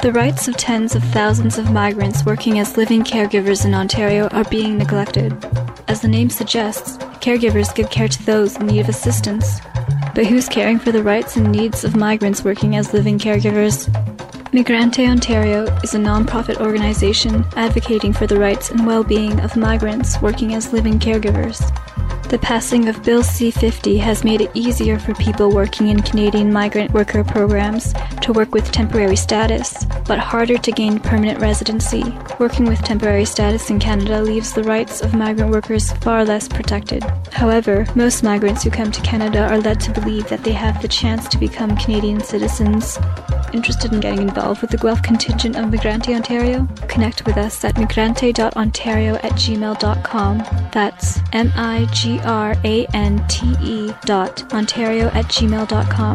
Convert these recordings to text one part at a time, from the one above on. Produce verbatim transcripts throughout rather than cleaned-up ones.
The rights of tens of thousands of migrants working as living caregivers in Ontario are being neglected. As the name suggests, caregivers give care to those in need of assistance. But who's caring for the rights and needs of migrants working as living caregivers? Migrante Ontario is a non-profit organization advocating for the rights and well-being of migrants working as living caregivers. The passing of Bill C fifty has made it easier for people working in Canadian migrant worker programs to work with temporary status, but harder to gain permanent residency. Working with temporary status in Canada leaves the rights of migrant workers far less protected. However, most migrants who come to Canada are led to believe that they have the chance to become Canadian citizens. Interested in getting involved with the Guelph contingent of Migrante Ontario? Connect with us at migrante dot ontario at gmail dot com. That's M I G R A N T E dot Ontario at gmail dot com.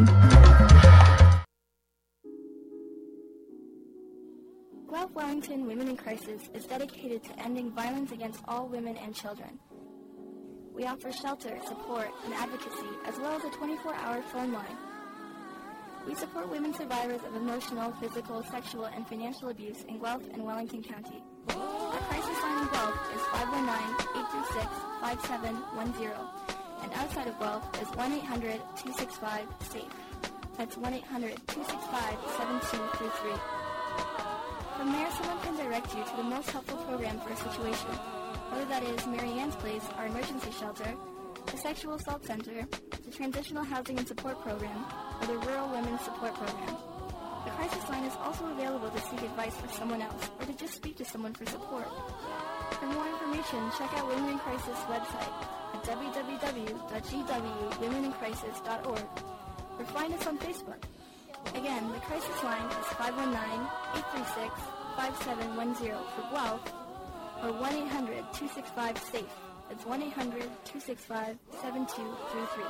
Guelph Wellington Women in Crisis is dedicated to ending violence against all women and children. We offer shelter, support, and advocacy, as well as a twenty-four hour phone line. We support women survivors of emotional, physical, sexual, and financial abuse in Guelph and Wellington County. Our crisis line in Guelph is five one nine, eight three six, five seven one zero, and outside of Guelph is one eight hundred, two six five, SAFE. That's one eight hundred, two six five, seven two three three. From there, someone can direct you to the most helpful program for a situation, whether that is Mary Ann's Place, our emergency shelter, the Sexual Assault Center, the Transitional Housing and Support Program, or the Rural Women's Support Program. The crisis line is also available to seek advice for someone else or to just speak to someone for support. For more information, check out Women in Crisis website at w w w dot g w women in crisis dot org or find us on Facebook. Again, the crisis line is five one nine, eight three six, five seven one zero for Guelph or one eight hundred, two six five, SAFE. It's one eight hundred, two six five, seven two three three.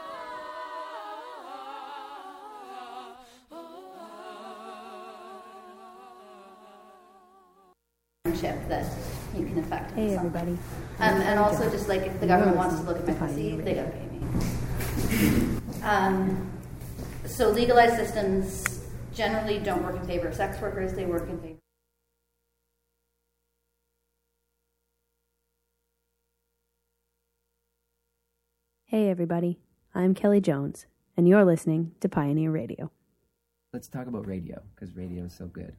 That you can affect. Hey everybody. Um, and also just like if the government wants to look at my pussy, they gotta pay me. Um, so legalized systems generally don't work in favor of sex workers, they work in favor. Hey everybody, I'm Kelly Jones, and you're listening to Pioneer Radio. Let's talk about radio, because radio is so good.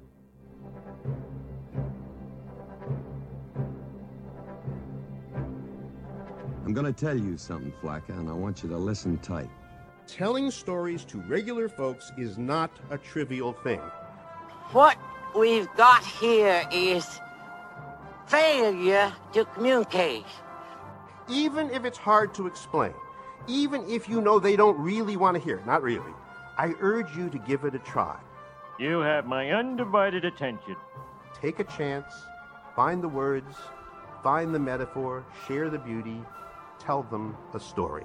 I'm going to tell you something, Flacca, and I want you to listen tight. Telling stories to regular folks is not a trivial thing. What we've got here is failure to communicate. Even if it's hard to explain, even if you know they don't really want to hear it, not really, I urge you to give it a try. You have my undivided attention. Take a chance, find the words, find the metaphor, share the beauty, tell them a story.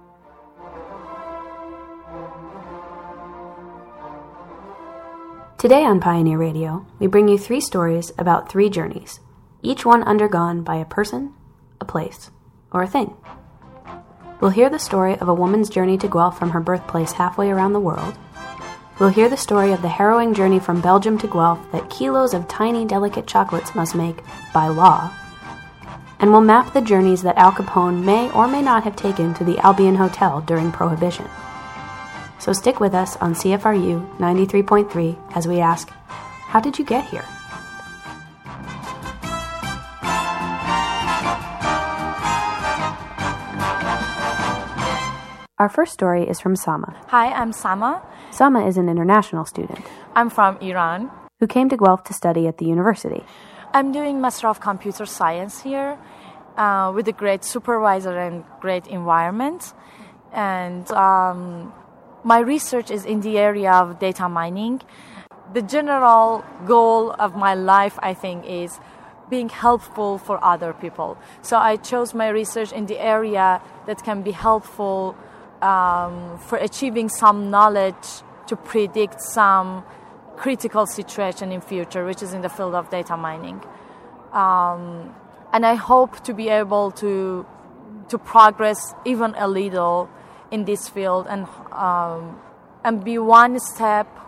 Today on Pioneer Radio, we bring you three stories about three journeys, each one undergone by a person, a place, or a thing. We'll hear the story of a woman's journey to Guelph from her birthplace halfway around the world. We'll hear the story of the harrowing journey from Belgium to Guelph that kilos of tiny, delicate chocolates must make by law. And we'll map the journeys that Al Capone may or may not have taken to the Albion Hotel during Prohibition. So stick with us on C F R U ninety-three point three as we ask, how did you get here? Our first story is from Sama. Hi, I'm Sama. Sama is an international student. I'm from Iran. Who came to Guelph to study at the university. I'm doing Master of Computer Science here uh, with a great supervisor and great environment. And um, my research is in the area of data mining. The general goal of my life, I think, is being helpful for other people. So I chose my research in the area that can be helpful um, for achieving some knowledge to predict some critical situation in future, which is in the field of data mining. Um, and I hope to be able to to progress even a little in this field and um, and be one step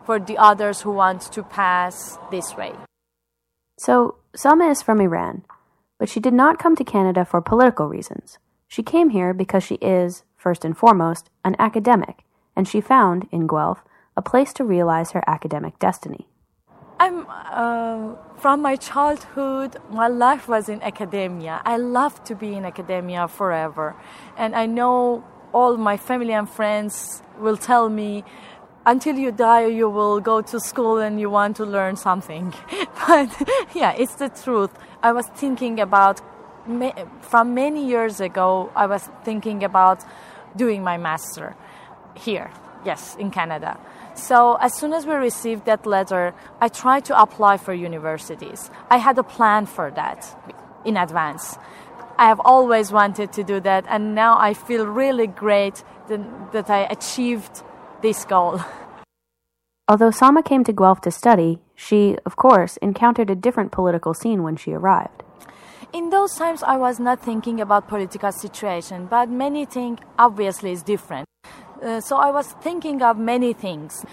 for the others who want to pass this way. So, Sama is from Iran, but she did not come to Canada for political reasons. She came here because she is, first and foremost, an academic, and she found, in Guelph, a place to realize her academic destiny. I'm uh, from my childhood, my life was in academia. I love to be in academia forever. And I know all my family and friends will tell me, until you die, you will go to school and you want to learn something. But yeah, it's the truth. I was thinking about, from many years ago, I was thinking about doing my master here, yes, in Canada. So as soon as we received that letter, I tried to apply for universities. I had a plan for that in advance. I have always wanted to do that, and now I feel really great that, that I achieved this goal. Although Sama came to Guelph to study, she, of course, encountered a different political scene when she arrived. In those times, I was not thinking about political situation, but many things obviously is different. Uh, so I was thinking of many things,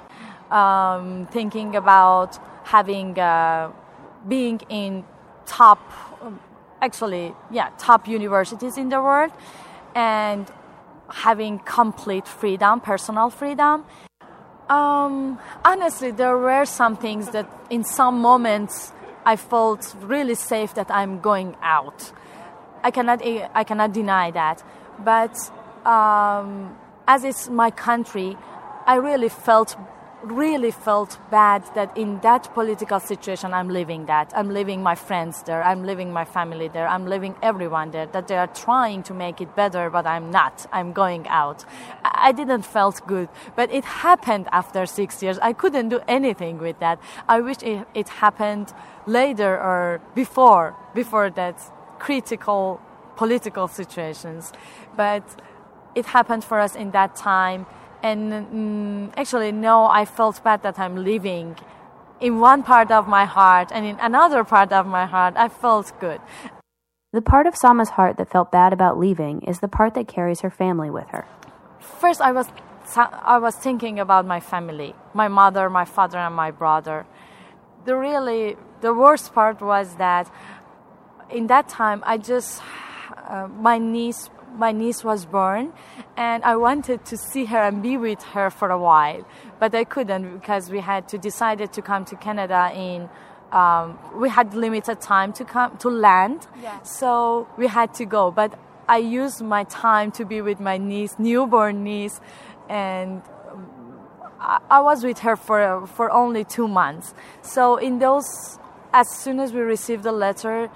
um, thinking about having, uh, being in top, actually, yeah, top universities in the world, and having complete freedom, personal freedom. Um, honestly, there were some things that in some moments I felt really safe that I'm going out. I cannot, I cannot deny that, but um, as it's my country, I really felt, really felt bad that in that political situation I'm living that. I'm leaving my friends there, I'm leaving my family there, I'm leaving everyone there, that they are trying to make it better, but I'm not. I'm going out. I didn't felt good, but it happened after six years. I couldn't do anything with that. I wish it, it happened later or before, before that critical political situations. But it happened for us in that time, and mm, actually, no, I felt bad that I'm leaving. In one part of my heart, and in another part of my heart, I felt good. The part of Sama's heart that felt bad about leaving is the part that carries her family with her. First, I was I was thinking about my family, my mother, my father, and my brother. The really, the worst part was that in that time, I just, uh, my niece, My niece was born, and I wanted to see her and be with her for a while, but I couldn't because we had to decided to come to Canada in. Um, we had limited time to come to land, yeah. So we had to go. But I used my time to be with my niece, newborn niece, and I, I was with her for for only two months. So in those, as soon as we received the letter.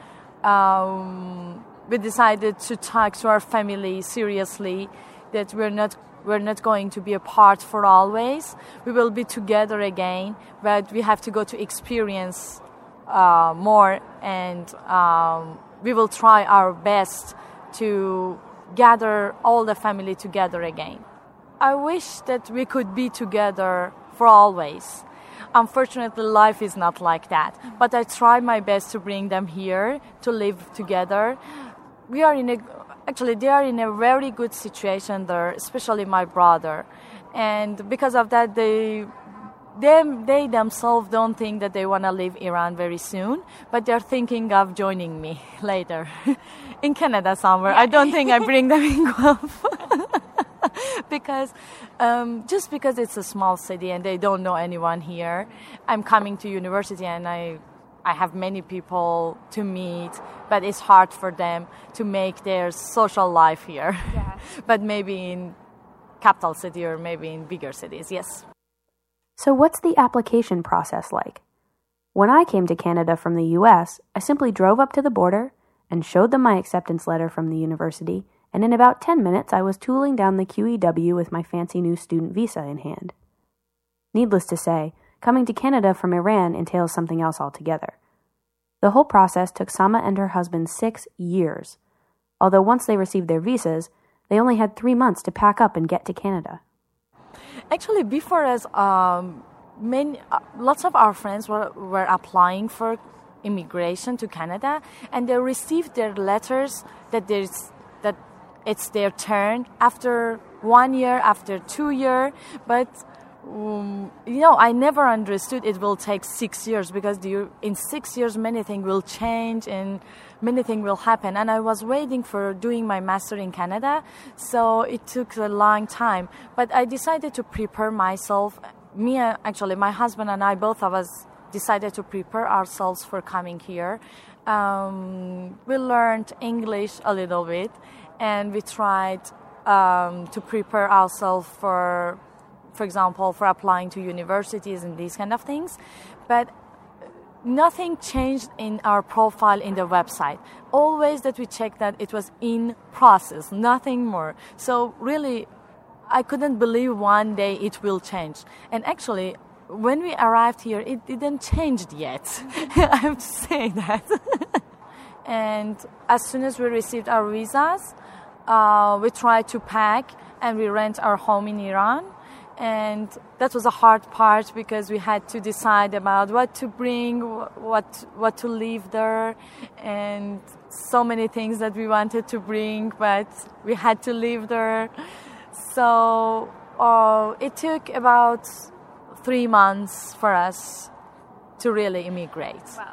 Um, We decided to talk to our family seriously, that we're not we're not going to be apart for always. We will be together again, but we have to go to experience uh, more, and um, we will try our best to gather all the family together again. I wish that we could be together for always. Unfortunately, life is not like that, but I try my best to bring them here to live together. We are in a, actually, they are in a very good situation there, especially my brother. And because of that, they, they, they themselves don't think that they want to leave Iran very soon, but they're thinking of joining me later in Canada somewhere. Yeah. I don't think I bring them in Guelph. because um, just because it's a small city and they don't know anyone here, I'm coming to university and I I have many people to meet, but it's hard for them to make their social life here. Yeah. But maybe in capital city or maybe in bigger cities, yes. So what's the application process like? When I came to Canada from the U S, I simply drove up to the border and showed them my acceptance letter from the university, and in about ten minutes I was tooling down the Q E W with my fancy new student visa in hand. Needless to say, coming to Canada from Iran entails something else altogether. The whole process took Sama and her husband six years, although once they received their visas, they only had three months to pack up and get to Canada. Actually, before us, um, many, uh, lots of our friends were, were applying for immigration to Canada, and they received their letters that there's that it's their turn after one year, after two years, but um, you know, I never understood it will take six years because the, in six years many things will change and many things will happen. And I was waiting for doing my master in Canada, so it took a long time. But I decided to prepare myself. Me, actually, my husband and I, both of us, decided to prepare ourselves for coming here. Um, we learned English a little bit, and we tried um, to prepare ourselves for, for example, for applying to universities and these kind of things. But nothing changed in our profile in the website. Always that we checked that it was in process, nothing more. So really, I couldn't believe one day it will change. And actually, when we arrived here, it didn't change yet. I have to say that. And as soon as we received our visas, uh, we tried to pack and we rent our home in Iran. And that was a hard part because we had to decide about what to bring, what what to leave there, and so many things that we wanted to bring, but we had to leave there. So uh, it took about three months for us to really immigrate. Wow.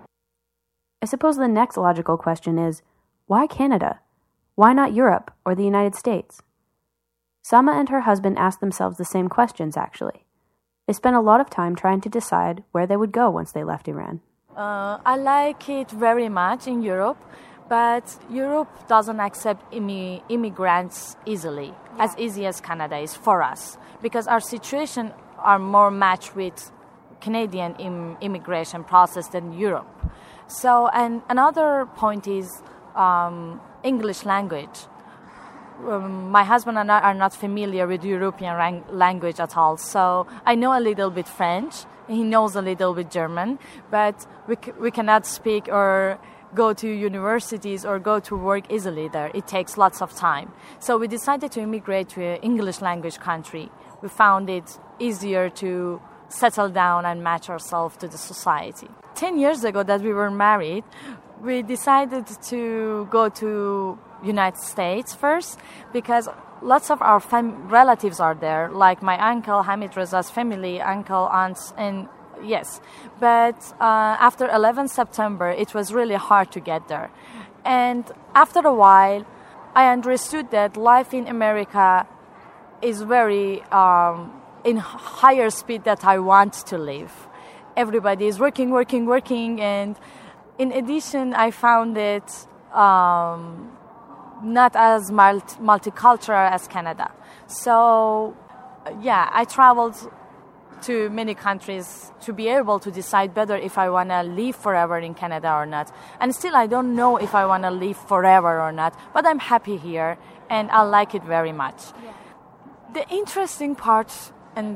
I suppose the next logical question is, why Canada? Why not Europe or the United States? Sama and her husband asked themselves the same questions, actually. They spent a lot of time trying to decide where they would go once they left Iran. Uh, I like it very much in Europe, but Europe doesn't accept immi- immigrants easily, yeah. as easy as Canada is for us, because our situation are more matched with Canadian im- immigration process than Europe. So, and another point is um, English language. Um, my husband and I are not familiar with European rang- language at all, so I know a little bit French, he knows a little bit German, but we, c- we cannot speak or go to universities or go to work easily there. It takes lots of time. So we decided to immigrate to an English language country. We found it easier to settle down and match ourselves to the society. Ten years ago that we were married, we decided to go to United States first because lots of our fam- relatives are there, like my uncle, Hamid Reza's family, uncle, aunts, and yes. But uh, after eleventh September, it was really hard to get there. And after a while, I understood that life in America is very um, in higher speed that I want to live. Everybody is working, working, working, and in addition, I found it um, not as multi- multicultural as Canada. So, yeah, I traveled to many countries to be able to decide better if I want to live forever in Canada or not. And still, I don't know if I want to live forever or not, but I'm happy here, and I like it very much. Yeah. The interesting part and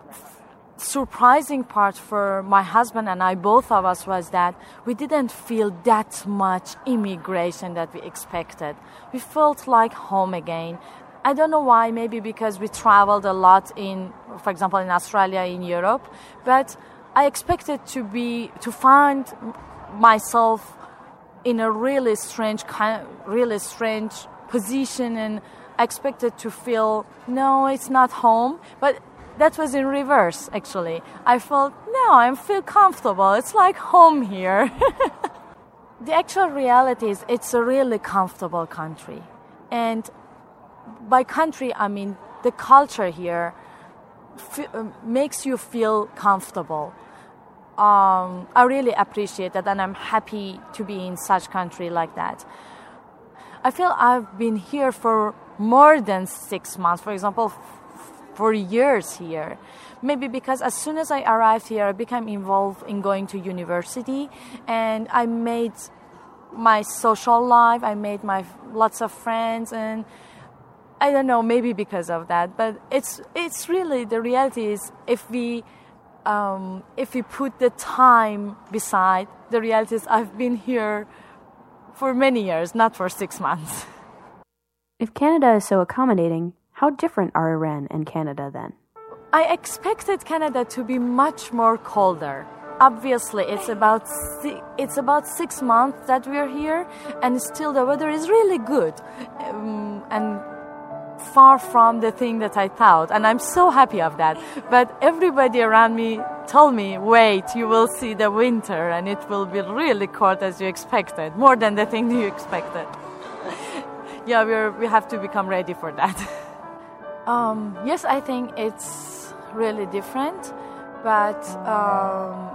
surprising part for my husband and I, both of us, was that we didn't feel that much immigration that we expected. We felt like home again. I don't know why, maybe because we traveled a lot in, for example, in Australia, in Europe, but I expected to be, to find myself in a really strange, really strange position, and I expected to feel, no, it's not home, but that was in reverse, actually. I felt, no, I feel comfortable. It's like home here. The actual reality is it's a really comfortable country. And by country, I mean the culture here f- makes you feel comfortable. Um, I really appreciate that, and I'm happy to be in such country like that. I feel I've been here for more than six months. For example, for years here. Maybe because as soon as I arrived here, I became involved in going to university, and I made my social life, I made my lots of friends, and I don't know, maybe because of that, but it's it's really, the reality is if we um, if we put the time beside, the reality is I've been here for many years, not for six months. If Canada is so accommodating, how different are Iran and Canada then? I expected Canada to be much more colder. Obviously, it's about si- it's about six months that we're here, and still the weather is really good. Um, and far from the thing that I thought, and I'm so happy of that. But everybody around me told me, wait, you will see the winter and it will be really cold as you expected, more than the thing you expected. Yeah, we're, we have to become ready for that. um, yes, I think it's really different, but um,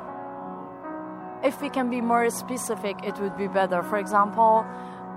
if we can be more specific, it would be better. For example,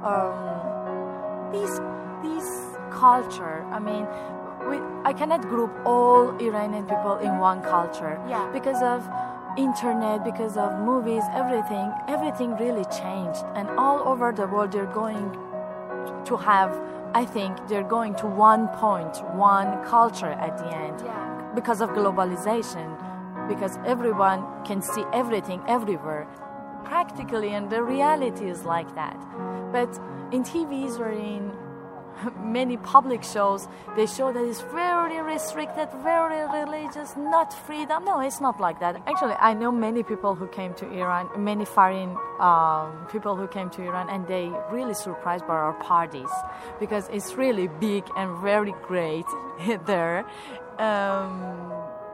um, these these culture, I mean, we, I cannot group all Iranian people in one culture. Yeah. Because of internet, because of movies, everything, everything really changed. And all over the world, they're going to have, I think, they're going to one point, one culture at the end. Yeah. Because of globalization, because everyone can see everything everywhere. Practically, and the reality is like that. But in T Vs or in many public shows, they show that it's very restricted, very religious, not freedom. No, it's not like that. Actually, I know many people who came to Iran, many foreign um, people who came to Iran, and they really surprised by our parties because it's really big and very great there. Um,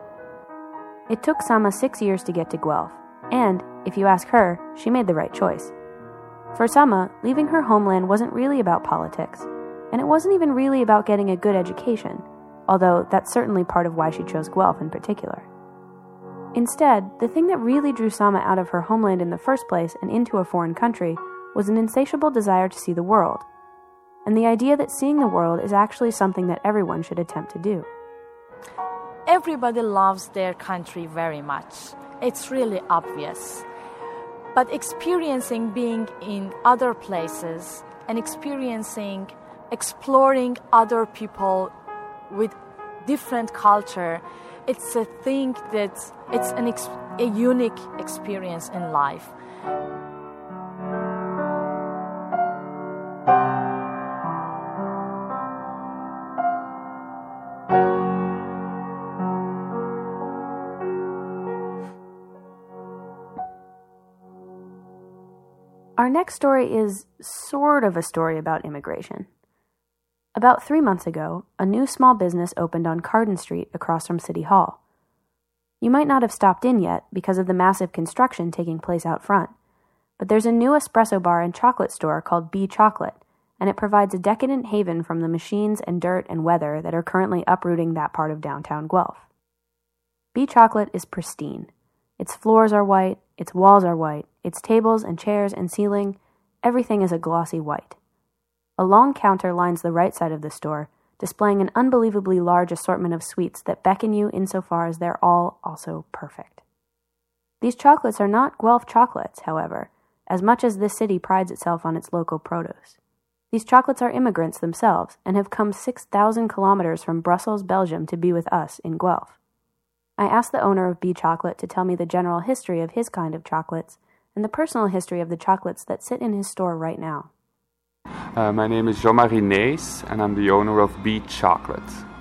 it took Sama six years to get to Guelph, and if you ask her, she made the right choice. For Sama, leaving her homeland wasn't really about politics. And it wasn't even really about getting a good education, although that's certainly part of why she chose Guelph in particular. Instead, the thing that really drew Sama out of her homeland in the first place and into a foreign country was an insatiable desire to see the world, and the idea that seeing the world is actually something that everyone should attempt to do. Everybody loves their country very much. It's really obvious. But experiencing being in other places and experiencing exploring other people with different culture, it's a thing that it's an ex- a unique experience in life. Our next story is sort of a story about immigration. About three months ago, a new small business opened on Carden Street across from City Hall. You might not have stopped in yet because of the massive construction taking place out front, but there's a new espresso bar and chocolate store called B Chocolate, and it provides a decadent haven from the machines and dirt and weather that are currently uprooting that part of downtown Guelph. B Chocolate is pristine. Its floors are white, its walls are white, its tables and chairs and ceiling, everything is a glossy white. A long counter lines the right side of the store, displaying an unbelievably large assortment of sweets that beckon you insofar as they're all also perfect. These chocolates are not Guelph chocolates, however, as much as this city prides itself on its local produce. These chocolates are immigrants themselves and have come six thousand kilometers from Brussels, Belgium to be with us in Guelph. I asked the owner of B Chocolate to tell me the general history of his kind of chocolates and the personal history of the chocolates that sit in his store right now. Uh, my name is Jean-Marie Nees, and I'm the owner of B Chocolate.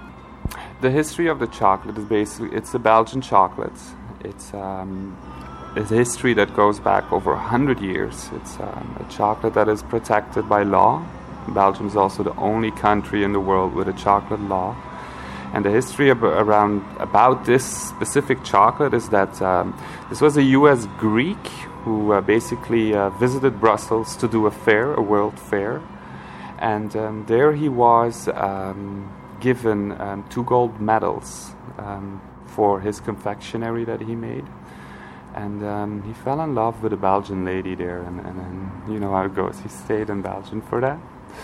The history of the chocolate is basically, it's a Belgian chocolate. It's um, a history that goes back over one hundred years. It's um, a chocolate that is protected by law. Belgium is also the only country in the world with a chocolate law. And the history ab- around about this specific chocolate is that um, this was a U S Greek who uh, basically uh, visited Brussels to do a fair, a world fair. And um, there he was um, given um, two gold medals um, for his confectionery that he made. And um, he fell in love with a Belgian lady there, and, and, and you know how it goes. He stayed in Belgium for that.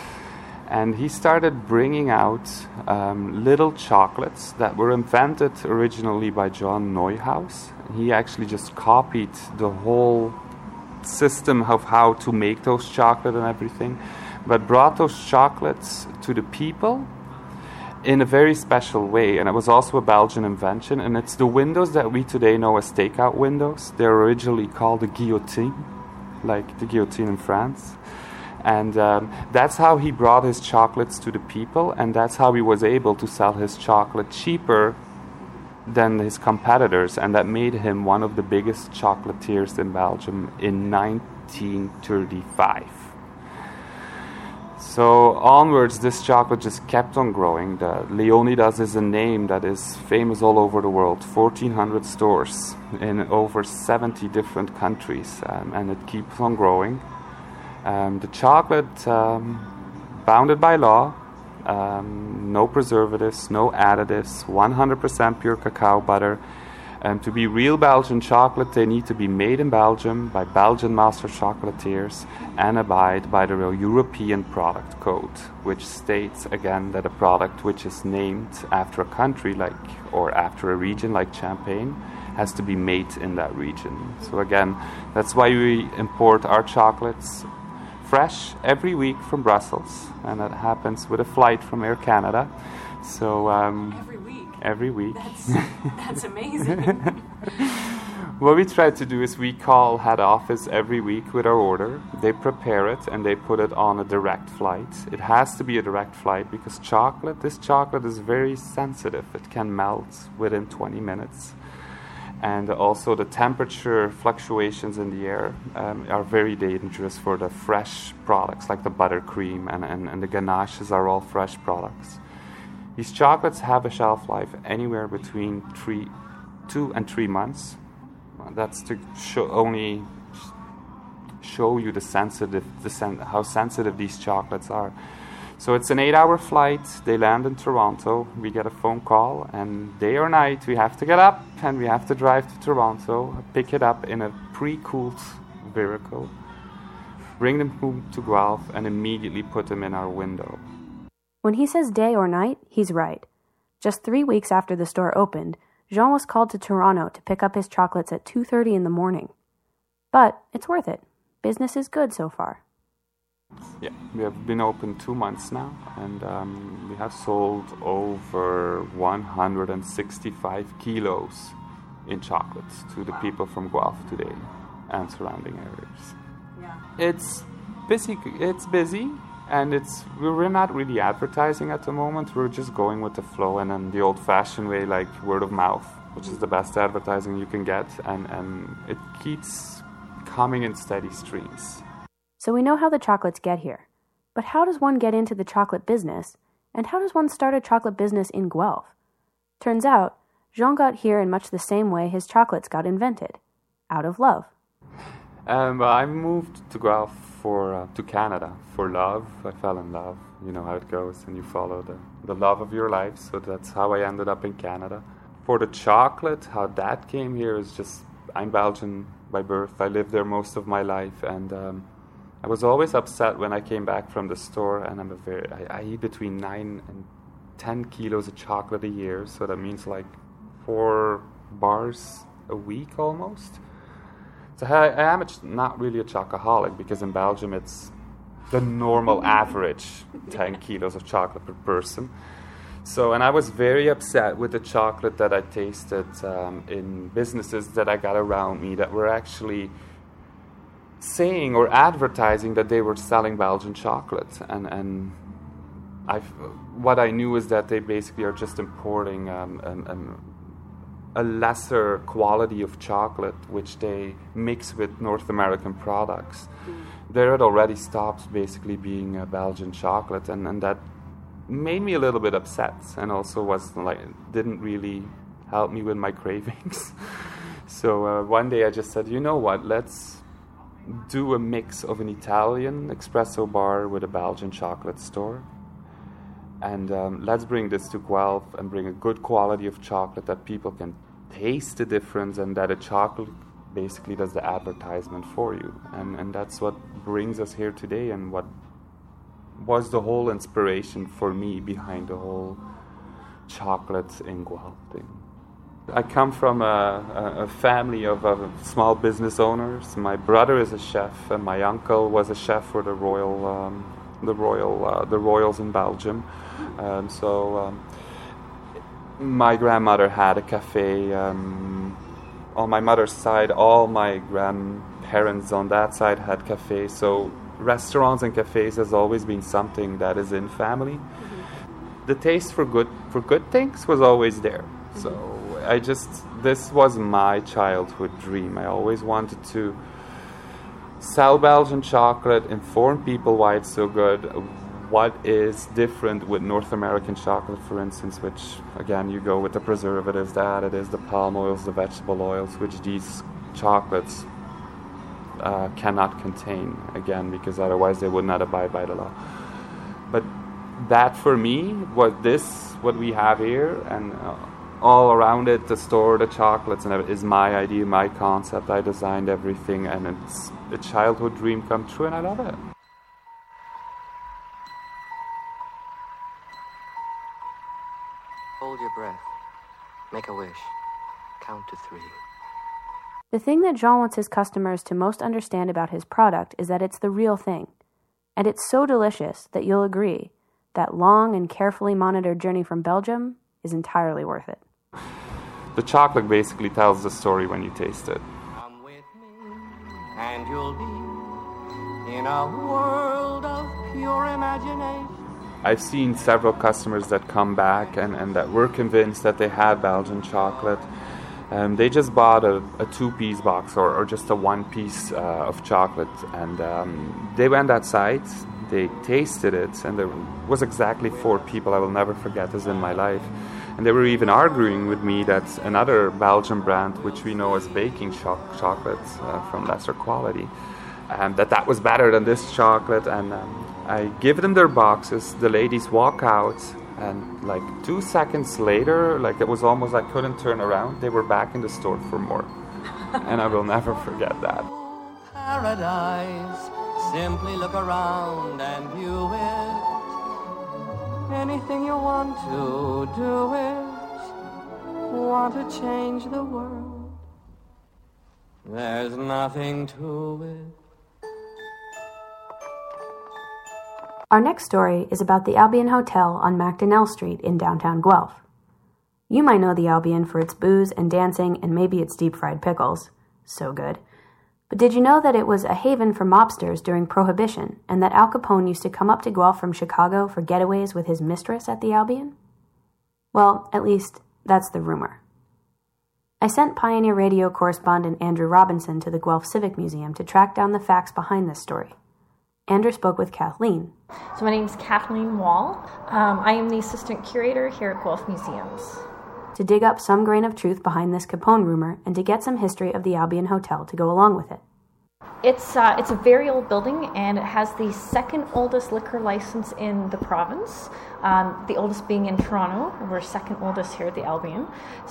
And he started bringing out um, little chocolates that were invented originally by John Neuhaus. He actually just copied the whole system of how to make those chocolate and everything, but brought those chocolates to the people in a very special way. And it was also a Belgian invention, and it's the windows that we today know as takeout windows. They're originally called the guillotine, like the guillotine in France. And um, that's how he brought his chocolates to the people, and that's how he was able to sell his chocolate cheaper than his competitors, and that made him one of the biggest chocolatiers in Belgium in nineteen thirty-five. So So onwards, this chocolate just kept on growing. The Leonidas is a name that is famous all over the world. fourteen hundred stores in over seventy different countries, um, and it keeps on growing. Um, the chocolate, um, bounded by law, um, no preservatives, no additives, one hundred percent pure cacao butter. Um, to be real Belgian chocolate, they need to be made in Belgium by Belgian master chocolatiers and abide by the European Product Code, which states again that a product which is named after a country like or after a region like Champagne has to be made in that region. So again, that's why we import our chocolates fresh every week from Brussels, and that happens with a flight from Air Canada. So um, every week. Every week. That's, that's amazing. What we try to do is we call head office every week with our order. They prepare it and they put it on a direct flight. It has to be a direct flight because chocolate, this chocolate is very sensitive. It can melt within twenty minutes. And also the temperature fluctuations in the air um, are very dangerous for the fresh products like the buttercream and, and, and the ganaches are all fresh products. These chocolates have a shelf life anywhere between three, two and three months. That's to show only show you the sensitive, the sen- how sensitive these chocolates are. So it's an eight-hour flight. They land in Toronto. We get a phone call, and day or night we have to get up and we have to drive to Toronto, pick it up in a pre-cooled vehicle, bring them home to Guelph, and immediately put them in our window. When he says day or night, he's right. Just three weeks after the store opened, Jean was called to Toronto to pick up his chocolates at two thirty in the morning. But it's worth it. Business is good so far. Yeah, we have been open two months now, and um, we have sold over one hundred sixty-five kilos in chocolates to the people from Guelph today and surrounding areas. Yeah. It's busy. It's busy. And it's we're not really advertising at the moment. We're just going with the flow and in the old-fashioned way, like word of mouth, which is the best advertising you can get. And, and it keeps coming in steady streams. So we know how the chocolates get here. But how does one get into the chocolate business? And how does one start a chocolate business in Guelph? Turns out, Jean got here in much the same way his chocolates got invented. Out of love. Um, well, I moved to Guelph for uh, to Canada for love. I fell in love. You know how it goes, and you follow the, the love of your life. So that's how I ended up in Canada. For the chocolate, how that came here is just, I'm Belgian by birth. I lived there most of my life, and um, I was always upset when I came back from the store, and I'm a very, I, I eat between nine and ten kilos of chocolate a year, so that means like four bars a week almost. So I, I am a ch- not really a chocoholic, because in Belgium it's the normal average ten kilos of chocolate per person. So, and I was very upset with the chocolate that I tasted um, in businesses that I got around me that were actually saying or advertising that they were selling Belgian chocolate. And, and I've, what I knew is that they basically are just importing um, um, um, a lesser quality of chocolate, which they mix with North American products. Mm. There it already stopped basically being a Belgian chocolate, and, and that made me a little bit upset, and also was like didn't really help me with my cravings. So uh, one day I just said, you know what, let's do a mix of an Italian espresso bar with a Belgian chocolate store. And um, let's bring this to Guelph and bring a good quality of chocolate that people can taste the difference, and that a chocolate basically does the advertisement for you. And, and that's what brings us here today, and what was the whole inspiration for me behind the whole chocolate in Guelph thing. I come from a, a, a family of uh, small business owners. My brother is a chef, and my uncle was a chef for the royal, um, the royal, uh, the royals in Belgium. Um, so um, my grandmother had a cafe. Um, on my mother's side, all my grandparents on that side had cafes. So restaurants and cafes has always been something that is in family. Mm-hmm. The taste for good for good things was always there. Mm-hmm. So I just this was my childhood dream. I always wanted to sell Belgian chocolate, inform people why it's so good, what is different with North American chocolate, for instance, which, again, you go with the preservatives, the additives, the palm oils, the vegetable oils, which these chocolates uh, cannot contain, again, because otherwise they would not abide by the law. But that, for me, what this, what we have here, and uh, all around it, the store, the chocolates, and everything, is my idea, my concept. I designed everything, and it's a childhood dream come true, and I love it. Hold your breath. Make a wish. Count to three. The thing that Jean wants his customers to most understand about his product is that it's the real thing. And it's so delicious that you'll agree that long and carefully monitored journey from Belgium is entirely worth it. The chocolate basically tells the story when you taste it. Come with me, and you'll be in a world of pure imagination. I've seen several customers that come back and, and that were convinced that they had Belgian chocolate. Um, they just bought a, a two-piece box or, or just a one-piece uh, of chocolate, and um, they went outside, they tasted it, and there was exactly four people I will never forget this in my life. And they were even arguing with me that another Belgian brand, which we know as baking cho- chocolate uh, from lesser quality, um, that that was better than this chocolate. And um, I give them their boxes, the ladies walk out, and like two seconds later, like it was almost I couldn't turn around, they were back in the store for more. And I will never forget that. Paradise, simply look around and view it. Anything you want to do it. Want to change the world. There's nothing to it. Our next story is about the Albion Hotel on Macdonnell Street in downtown Guelph. You might know the Albion for its booze and dancing and maybe its deep-fried pickles. So good. But did you know that it was a haven for mobsters during Prohibition, and that Al Capone used to come up to Guelph from Chicago for getaways with his mistress at the Albion? Well, at least, that's the rumor. I sent Pioneer Radio correspondent Andrew Robinson to the Guelph Civic Museum to track down the facts behind this story. Andrew spoke with Kathleen. So my name is Kathleen Wall. Um, I am the assistant curator here at Guelph Museums. To dig up some grain of truth behind this Capone rumor and to get some history of the Albion Hotel to go along with it. It's uh, it's a very old building, and it has the second oldest liquor license in the province, um, the oldest being in Toronto. We're second oldest here at the Albion.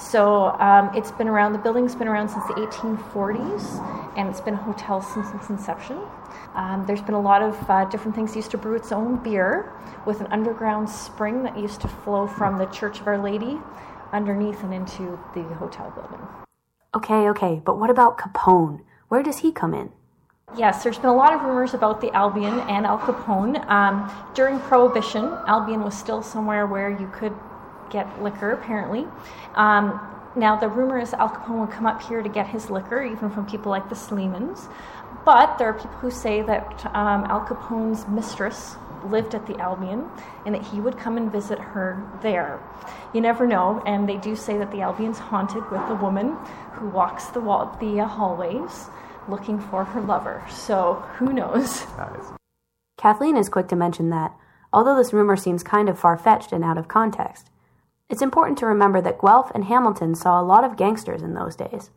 So um, it's been around, the building's been around since the eighteen forties, and it's been a hotel since its inception. Um, there's been a lot of uh, different things. It used to brew its own beer with an underground spring that used to flow from the Church of Our Lady underneath and into the hotel building. Okay, okay, but what about Capone? Where does he come in? Yes, there's been a lot of rumors about the Albion and Al Capone. Um, during Prohibition, Albion was still somewhere where you could get liquor, apparently. Um, now, the rumor is Al Capone would come up here to get his liquor, even from people like the Sleemans. But there are people who say that um, Al Capone's mistress lived at the Albion and that he would come and visit her there. You never know, and they do say that the Albion's haunted with a woman who walks the, wall, the uh, hallways looking for her lover. So, who knows? Kathleen is quick to mention that, although this rumor seems kind of far-fetched and out of context, it's important to remember that Guelph and Hamilton saw a lot of gangsters in those days.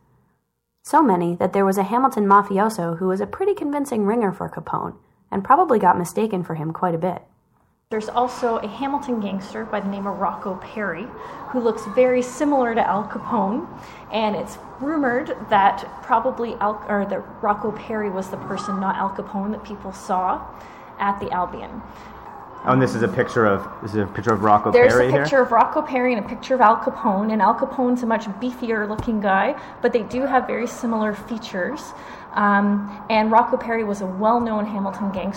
So many that there was a Hamilton mafioso who was a pretty convincing ringer for Capone, and probably got mistaken for him quite a bit. There's also a Hamilton gangster by the name of Rocco Perry, who looks very similar to Al Capone, and it's rumored that probably Al, or that Rocco Perry was the person, not Al Capone, that people saw at the Albion. Oh, and this is a picture of this is a picture of Rocco There's Perry here? There's a picture of Rocco Perry and a picture of Al Capone, and Al Capone's a much beefier looking guy, but they do have very similar features. Um, and Rocco Perry was a well-known Hamilton gangster.